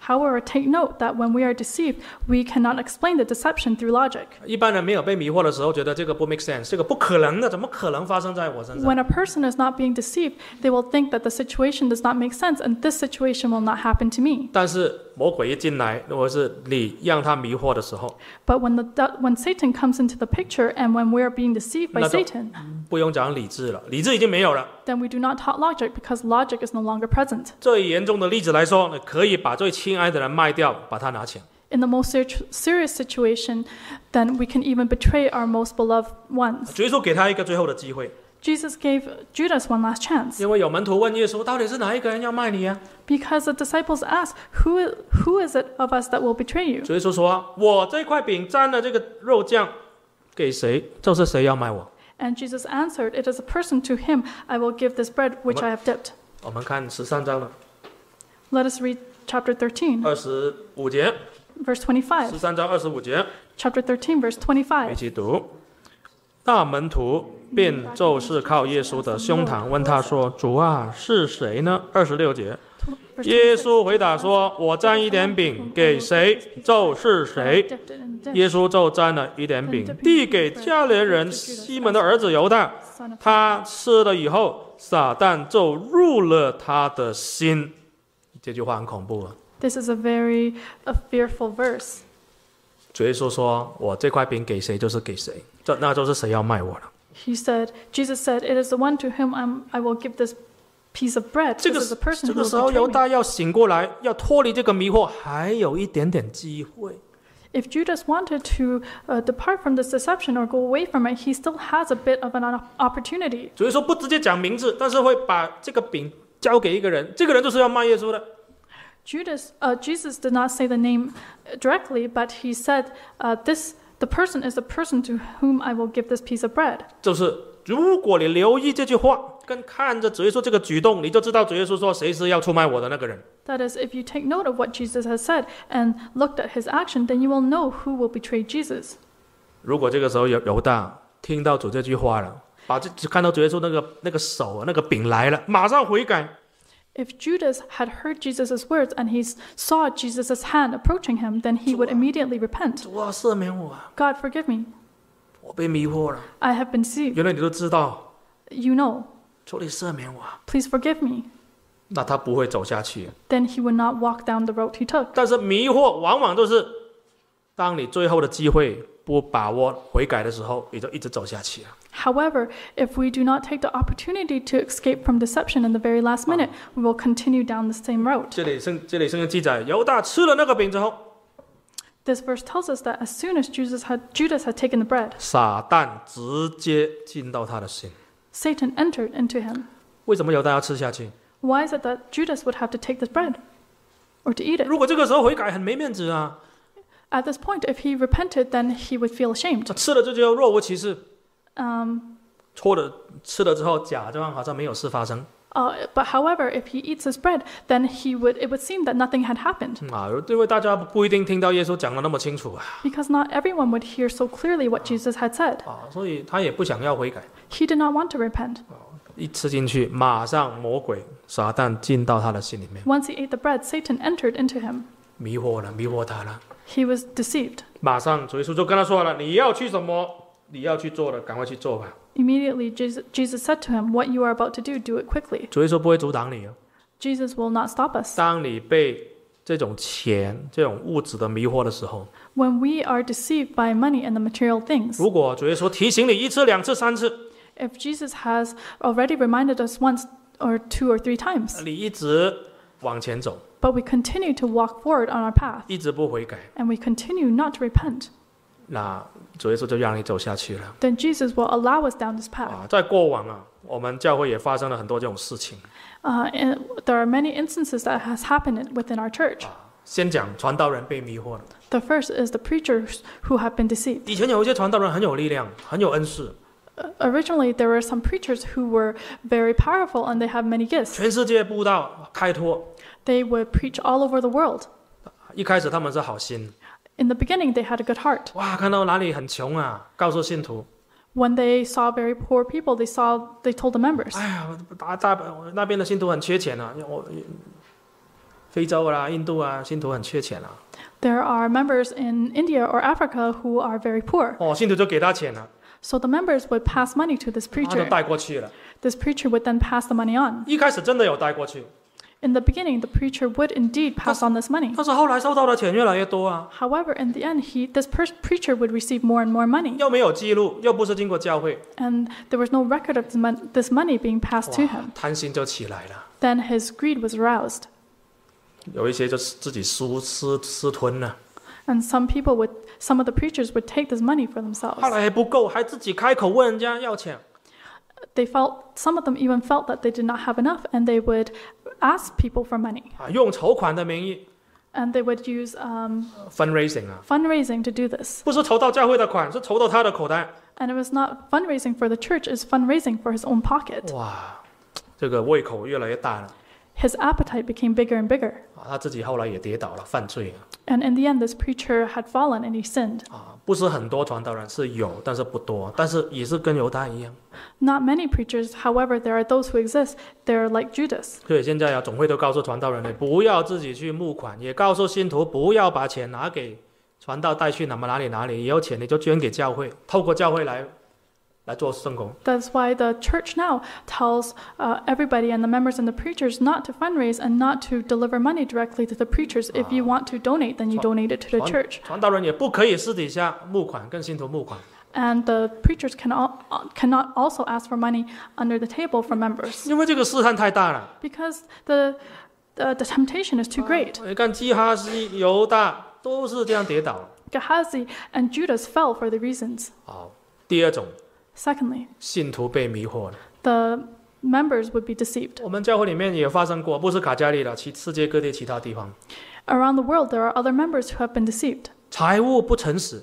However, take note that when we are deceived, we cannot explain the deception through logic. 一般人没有被迷惑的时候，觉得这个不 make sense， 这个不可能的，怎么可能发生在我身上？ When a person is not being deceived, they will think that the situation does not make sense and this situation will not happen to me. 但是魔鬼一进来，如果是你让他迷惑的时候， But when, the, when Satan comes into the picture and when we are being deceived by 那就 Satan, 不用讲理智了，理智已经没有了。 then we do not talk logic because logic is no longer present. 最严重的例子来说，可以把最亲爱的人卖掉，把他拿钱。 In the most ser- serious situation, then we can even betray our most beloved ones. 主耶稣给他一个最后的机会， Jesus gave Judas one last chance 因为有门徒问耶稣，到底是哪一个人要卖你啊？ because the disciples asked, who, who is it of us that will betray you? 主耶稣说，我这块饼沾了这个肉酱，给谁，就是谁要卖我。 And Jesus answered, it is a person to him I will give this bread which I have dipped. 我们看十三章了， Let us read chapter thirteen, 二十五节， verse twenty-five. 十三章二十五节， Chapter thirteen, verse 一 twenty-five. 起读。那门徒便就是靠耶稣的胸膛问他说：“主啊，是谁呢？”二十六节， Verse 耶稣回答说：“我沾一点饼给谁，就是谁。” dipped it in a dish, 耶稣就沾了一点饼，递给加连人西门的儿子犹大。 son of 他吃了以后，撒旦就入了他的心。这句话很恐怖啊！ This is a very a fearful verse. 主耶稣说：“我这块饼给谁，就是给谁，这那就是谁要卖我了。 He said, Jesus said, it is the one to whom I'm, I will give this piece of bread. ” 这 This 个 is the person 这 who 个时 will 候， betray 犹 me. 大要醒过来，要脱离这个迷惑，还有一点点机会。 If Judas wanted to uh, depart from this deception or go away from it, he still has a bit of an op- opportunity. 主耶稣不直接讲名字，但是会把这个饼交给一个人，这个人就是要卖耶稣的。 Judas, uh, Jesus did not say the name directly, but he said, uh, "This, the person is the person to whom I will give this piece of bread." 就是如果你留意这句话，跟看着主耶稣这个举动，你就知道主耶稣说谁是要出卖我的那个人。 That is, if you take note of what Jesus has said and looked at his action, then you will know who will betray Jesus. 如果这个时候犹犹大听到主这句话了，把这只看到主耶稣那个那个手啊那个饼来了，马上悔改。 If Judas had heard Jesus' words and he saw Jesus' hand approaching him, then he would immediately repent. 主啊，赦免我啊， God, forgive me. 我被迷惑了。 I have been deceived. 原来你都知道， You know. 求你赦免我。 Please forgive me. 那他不会走下去。 Then he would not walk down the road he took. 但是迷惑往往都是，当你最后的机会不把握悔改的时候，你就一直走下去了。 However, if we do not take the opportunity to escape from deception in the very last minute, we will continue down the same road. 这里圣这里圣经记载，犹大吃了那个饼之后， This verse tells us that as soon as Jesus had, Judas had taken the bread, 撒旦直接进到他的心。 Satan entered into him. 为什么犹大要吃下去？ Why is it that Judas would have to take this bread or to eat it? 如果这个时候悔改，很没面子啊！ At this point, if he repented, then he would feel ashamed. 吃了这就若无其事， Um, 错了吃了之后假装好像没有事发生 uh, but however, if he eats his bread, then he would. It would seem that nothing had happened, 啊！因为大家不一定听到耶稣讲的那么清楚啊， because not everyone would hear so clearly what Jesus had said. 啊，所以他也不想要悔改。 He did not want to repent. 一吃进去，马上魔鬼撒旦进到他的心里面， Once he ate the bread, Satan entered into him. 迷惑了，迷惑他了。 He was deceived. 马上主耶稣就跟他说了：“你要去什么？你要去做的，赶快去做吧。 Immediately, Jesus, Jesus said to him, "What you are about to do, do it quickly." ” 主耶稣不会阻挡你哦。 Jesus will not stop us. 当你被这种钱、这种物质的迷惑的时候， When we are deceived by money and the material things, 如果主耶稣提醒你一次、两次、三次， if Jesus has already reminded us once or two or three times, 你一直往前走， but we continue to walk forward on our path, 一直不悔改， and we continue not to repent, 那主耶稣就让你走下去了。 then Jesus will allow us down this path. 啊，在过往啊，我们教会也发生了很多这种事情。 Uh, and there are many instances that has happened within our church. 先讲传道人被迷惑了。 The first is the preachers who have been deceived. 以前有一些传道人很有力量，很有恩赐， Uh, originally, there were some preachers who were very powerful and they have many gifts. 全世界布道开拓。 They would preach all over the world. 一开始他们是好心， In the beginning, they had a good heart. 哇，看到哪里很穷啊，告诉信徒， When they saw very poor people, they saw they told the members, 哎呀，大大那边的信徒很缺钱啊，我非洲啦、印度啊，信徒很缺钱啊， There are members in India or Africa who are very poor. 哦，信徒就给他钱了， So the members would pass money to this 他就 preacher. 带过去了。 This preacher would then pass the money on. 一开始真的有带过去， In the beginning, the preacher would indeed pass on this money. 但是后来收到的钱越来越多啊， However, in the end, he, this per- preacher would receive more and more money. 又没有记录，又不是经过教会， And there was no record of this mon- this money being passed to 哇 him. 贪心就起来了。 Then his greed was aroused. 有一些就是自己私私私吞了， And some people would, some of the preachers would take this money for 后 themselves. 来还不够，还自己开口问人家要钱。 They felt, some of them even felt that they did not have enough, and they would ask people for money. 啊，用筹款的名义 And they would use um, fundraising 啊， fundraising to do this. 不是筹到教会的款，是筹到他的口袋。 And it was not fundraising for the church, it's fundraising for his own pocket. 哇，这个胃口越来越大了 His appetite became bigger and bigger. 啊！他自己后来也跌倒了，犯罪了 And in the end, this preacher had fallen and he sinned. 啊！不是很多传道人是有，但是不多，但是也是跟犹大一样。 Not many preachers, however, there are those who exist. They're like Judas. 所以现在啊，总会都告诉传道人呢，不要自己去募款，也告诉信徒不要把钱拿给传道带去哪么哪里哪里，也有钱你就捐给教会，透过教会来来做圣工。 That's why the church now tells uh, everybody and the members and the preachers not to fundraise and not to deliver money directly to the preachers. If you want to donate, then you donate it to the 传 church. 传道人也不可以私底下募款，跟信徒募款， And the preachers can al- cannot also ask for money under the table from members 因为这个试探太大了。 because the, the, the temptation is too great. 你看基哈西、犹大都是这样跌倒。 Gehazi and Judas fell for the reasons. 好，第二种， Secondly, 信徒被迷惑了。 the members would be deceived. 我们教会里面也发生过，不是卡加利了，其世界各地其他地方， Around the world, there are other members who have been deceived. 财务不诚实。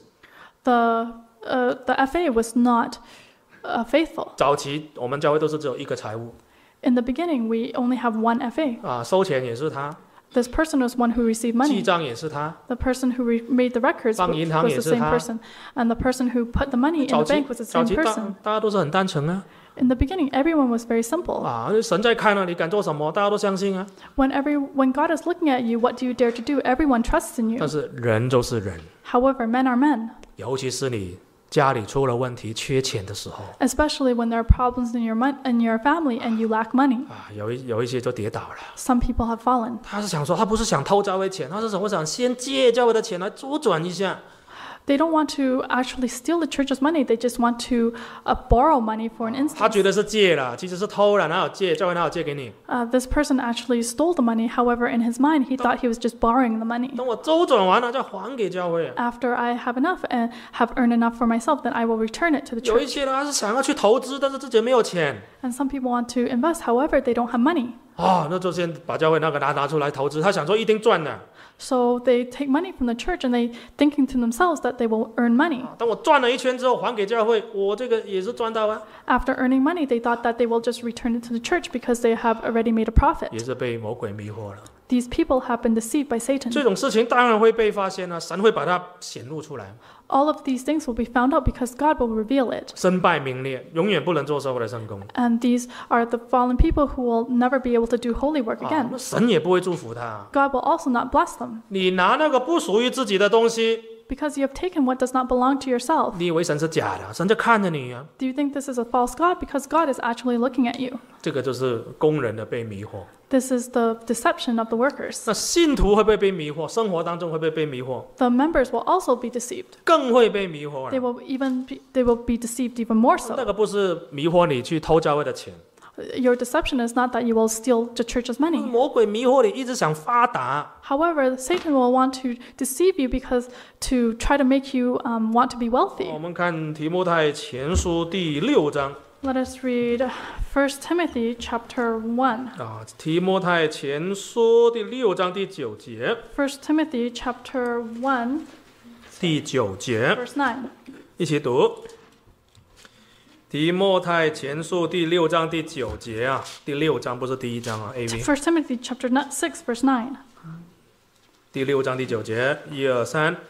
The, uh, the F A was not uh, faithful. 早期我们教会都是只有一个财务 In the beginning, we only have one F A. 啊，收钱也是他， This person was one who received 记 money. 账也是他， The person who re- made the records 放 w- 银行 was 也 the 是 same 他。 person. And the person who put the money in 早 the 期 bank was the 早 same 期大 person. 大家都是很单纯啊 In the beginning, everyone was very simple. 啊，神在看了，你敢做什么，大家都相信啊。 When, every, when God is looking at you, what do you dare to do? Everyone trusts in you. 但是人就是人， However, men are men, 尤其是你家里出了问题、缺钱的时候 especially when there are problems in your, mon- in your family and you lack money. 啊，有一有一些就跌倒了。 Some people have fallen. 他是想说，他不是想偷教会钱，他是想我想先借教会的钱来周转一下。 They don't want to actually steal the church's money. They just want to uh, borrow money for an 他 instance. 觉得是借了，其实是偷了，哪有借？教会哪有借给你？ Uh, this person actually stole the money. However, in his mind, he thought he was just borrowing the money. 等我周转完了再还给教会。 After I have enough and have earned enough for myself, then I will return it to the 有一 church. 些人他是想要去投资，但是自己没有钱 And some people want to invest. However, they don't have money. 哦，那就先把教会那个拿拿出来投资，他想说一定赚的。 So they take money from the church and they thinking to themselves that they will earn money. 等我赚了一圈之后还给教会，我这个也是赚到啊， After earning money, they thought that they will just return it to the church because they have already made a 也 profit. 是被魔鬼迷惑了。 These people have been deceived by Satan. 这种事情当然会被发现啊，神会把它显露出来， All of these things will be found out because God will reveal it. 身败名裂，永远不能做社会的圣工 And these are the fallen people who will never be able to do holy work 啊， again. 那神也不会祝福他。 God will also not bless them 你拿那个不属于自己的东西， because you have taken what does not belong to yourself. 你以为神是假的？神在看着你啊， Do you think this is a false God? Because God is actually looking at you. 这个就是工人的被迷惑。 This is the deception of the workers. 那信徒会不会被迷惑？生活当中会不会被迷惑？ The members will also be deceived. 更会被迷惑 They 了。 will even be, they will be deceived even more 那 so. 个不是迷惑你去偷教会的钱， Your deception is not that you will steal the church's money. 魔鬼迷惑你一直想发达。 However, Satan will want to deceive you because to try to make you um, want to be 我 wealthy. 们看提摩太前书第六章 Let us read First Timothy chapter one. 啊，提摩太前书第六章第九节， First Timothy chapter one, 第九节 verse nine. 一起读。提摩太前书第六章第九节啊，第六章不是第一章啊 ，A V。 First Timothy chapter six, verse nine. 第六章第九节，一二三，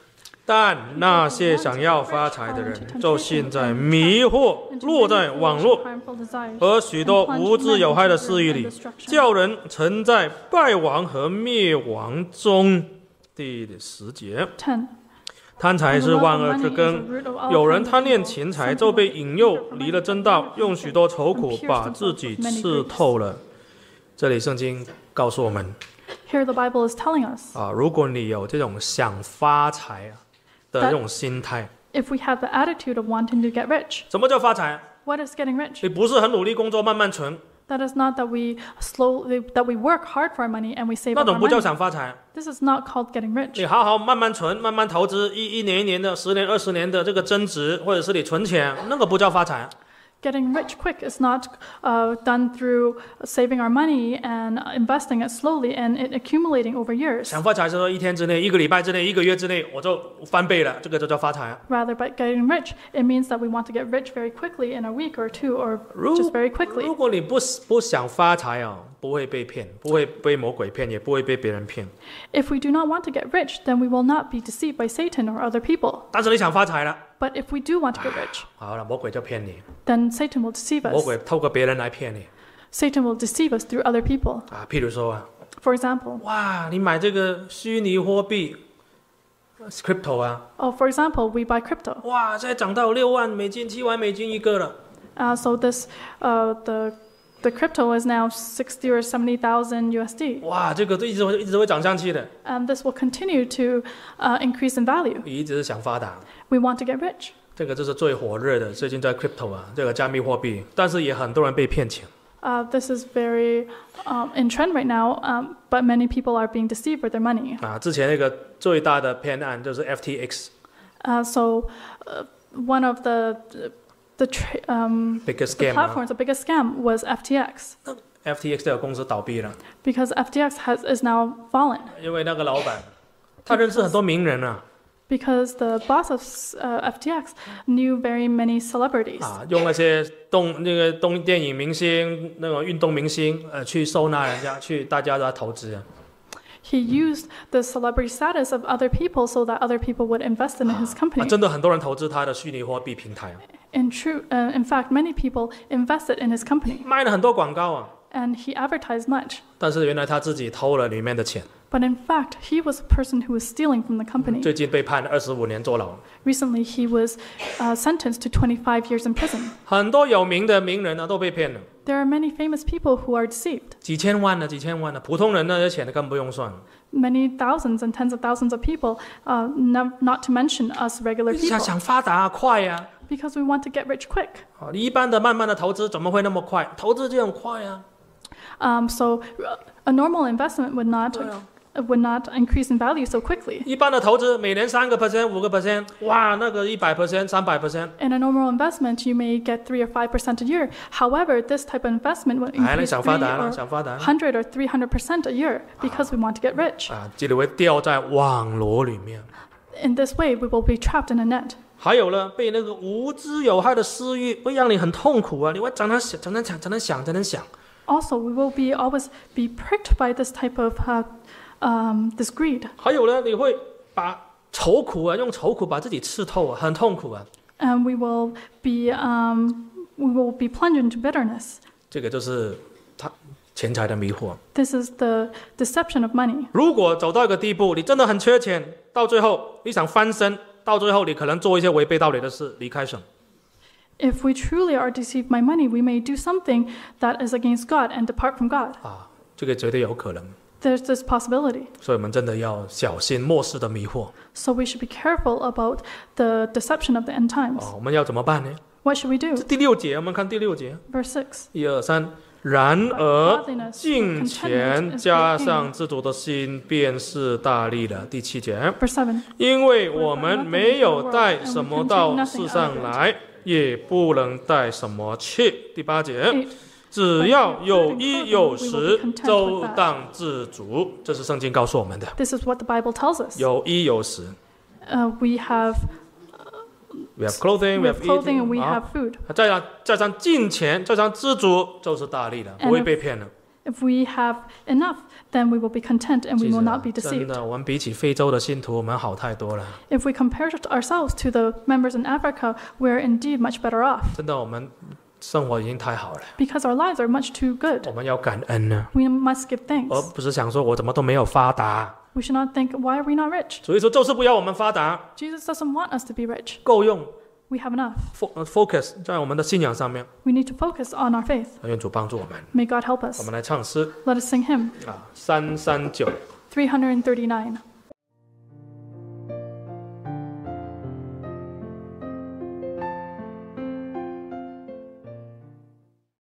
但那些想要发财的人，就陷在迷惑，落在网络和许多无知有害的私欲里，叫人沉在败亡和灭亡中。第十节，贪财是万恶之根，有人贪恋钱财，就被引诱离了真道，用许多愁苦把自己刺透了。这里圣经告诉我们， Here the Bible is telling us 啊，如果你有这种想发财的这种心态， if we have the attitude of wanting to get rich. 什么叫发财？ What is getting rich? 你不是很努力工作，慢慢存， That is not that we slowly that we work hard for our money and we save 那 up 种 our 不叫 money. 想发财。 This is not called getting 你 rich. 好好慢慢存，慢慢投资，一一年一年的，十年二十年的这个增值，或者是你存钱，那个不叫发财。 Getting rich quick is not uh, done through saving our money and investing it slowly and it accumulating over years. 想发财是说一天之内、一个礼拜之内、一个月之内我就翻倍了，这个就叫发财。 Rather, by getting rich, it means that we want to get rich very quickly in a week or two or 如 just very quickly. 如果你不不想发财啊，不会被骗，不会被魔鬼骗，也不会被别人骗。 If we do not want to get rich, then we will not be deceived by Satan or other people. 但是你想发财了， But if we do want to get rich, 好了，魔鬼就骗你， then Satan will deceive 魔 us. 鬼透过别人来骗你 Satan will deceive us through other people. 啊。譬如说啊， For example, 哇，你买这个虚拟货币 ，crypto 啊， oh, for example, we buy crypto. 哇，现在涨到六万美金、七万美金一个了。 Uh, so this, uh, the the crypto is now sixty or seventy thousand U S D, 哇，这个都一直会一直会涨上去的。 and this will continue to uh, increase in value. 你一直是想发达， We want to get rich. 这个就是最火热的，最近在 crypto 啊，这个加密货币，但是也很多人被骗钱。 Uh, this is very um, in trend right now, um, but many people are being deceived with their money. 啊，之前那个最大的骗案就是 F T X Uh, so, uh, one of the the, tra- um, biggest the scam 啊 platforms, the biggest scam was F T X, ，F T X 这个公司倒闭了， because F T X has is now fallen 因为那个老板他认识很多名人啊， because the boss of uh, F T X knew very many celebrities. 啊，用那些动那个动电影明星、那种运动明星，呃，去收纳人家，去大家都要投资啊。 He used the celebrity status of other people so that other people would invest in his 啊， company. 真的很多人投资他的虚拟货币平台， In true, uh, in fact, many people invested in his company, 卖了很多广告啊， and he advertised much. 但是原来他自己偷了里面的钱， But in fact, he was a person who was stealing from the company. 最近被判二十五年坐牢。 Recently, he was uh, sentenced to twenty-five years in prison. 很多有名的名人呢都被骗了， There are many famous people who are deceived. 几千万呢，几千万呢，普通人那些钱更不用算。 Many thousands and tens of thousands of people, uh, no, not to mention us regular 想 people, 想发达啊，快呀、 because we want to get rich quick. 啊！你一般的慢慢的投资怎么会那么快？投资就很快啊。 Um, so, uh, a normal investment would not 对啊， uh, would not increase in value so quickly. 一般的投资每年三个 percent、五个 percent， 哇，那个一百 percent、三百 percent， In a normal investment, you may get three or five percent a year. However, this type of investment would 哎，那 increase 想 three 发达了， or 想发达了 hundred or three hundred percent a year because we want to get rich. 啊，这里会掉在网罗里面。 In this way, we will be trapped in a net. 还有呢，被那个无知有害的私欲会让你很痛苦啊！你会常常想，常常想，常常想，常常想。 Also, we will be always be pricked by this type of uh, um, this greed, 还有呢，你会把愁苦啊，用愁苦把自己刺透啊，很痛苦啊。 and we will be um, we will be plunged into bitterness. 这个就是他钱财的迷惑。 This is the deception of money. 如果走到一个地步，你真的很缺钱，到最后你想翻身，到最后你可能做一些违背道理的事，离开神。 If we truly are deceived by money, we may do something that is against God and depart from God. 啊，这个绝对有可能。 There's this possibility. 所以我们真的要小心末世的迷惑。 So we should be careful about the deception of the end times. 哦，我们要怎么办呢？ What should we do? 这第六节，我们看第六节， Verse six. 一二三。然而，敬虔加上知足的心，便是大利了。第七节， Verse seven. 因为我们没有带什么到世上来，也不能带什么去。第八节， Eight. 只要有衣有食，就当知足。这是圣经告诉我们的。 This is what the Bible tells us. 有衣有食 Uh, we have ，we have clothing, we we have have clothing and we eating， have 啊， food. 再上再上敬虔，再上知足，就是大利了， And 不会被骗了。 If we have enough, then we will be content and 其 we 实 will not be 真 deceived. 的，我们比起非洲的信徒，我们好太多了。 If we compare to ourselves to the members in Africa, we're indeed much better off 真的，我们生活已经太好了， because our lives are much too good. 我们要感恩呢， We must give 而 thanks. 不是想说我怎么都没有发达。 We should not think, why are we not rich? 所以说，就是不要我们发达， Jesus doesn't want us to be rich. 够用 We have enough. fo- focus 在我们的信仰上面。 We need to focus on our faith. 愿主帮助我们。 May God help 我 us. 们来唱诗 Let us sing hymn 啊，三三九。 three thirty-nine.